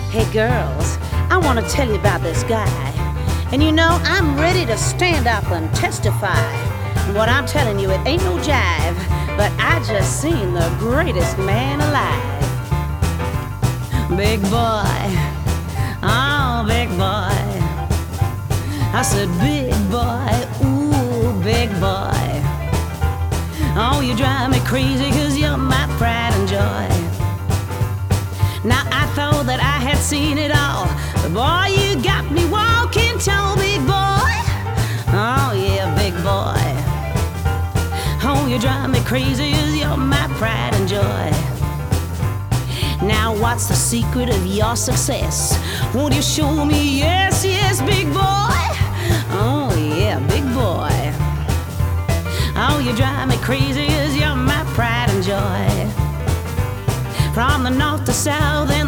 Hey girls, I want to tell you about this guy. And you know, I'm ready to stand up and testify. And what I'm telling you, it ain't no jive, but I just seen the greatest man alive. Big boy, oh big boy. I said big boy, ooh big boy. Oh, you drive me crazy 'cause you're my pride and joy. Now I thought that I had seen it all, but boy, you got me walking tall, big boy. Oh yeah, big boy. Oh, you drive me crazy 'cause you're my pride and joy. Now what's the secret of your success? Won't you show me? Yes, yes, big boy. Oh yeah, big boy. Oh, you drive me crazy 'cause you're my pride and joy. From the north to south